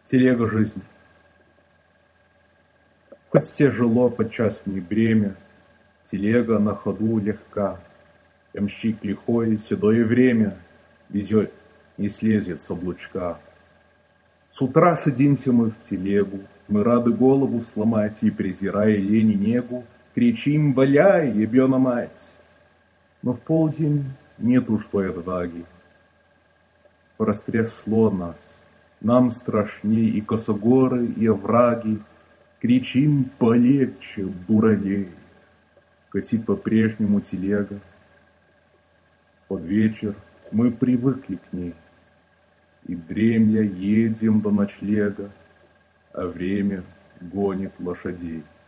Телега жизни. Хоть тяжело подчас в ней бремя, телега на ходу легка. Ямщик лихой, седое время везет, не слезет с облучка. С утра садимся мы в телегу, мы рады голову сломать и, презирая лень и негу, кричим: «Валяй, ебена мать!» Но в полдень нет уж той отваги. Растрясло нас, нам страшней и косогоры, и овраги. Кричим: полегче, буралей. Катит по-прежнему телега. Под вечер мы привыкли к ней, и дремля едем до ночлега, а время гонит лошадей.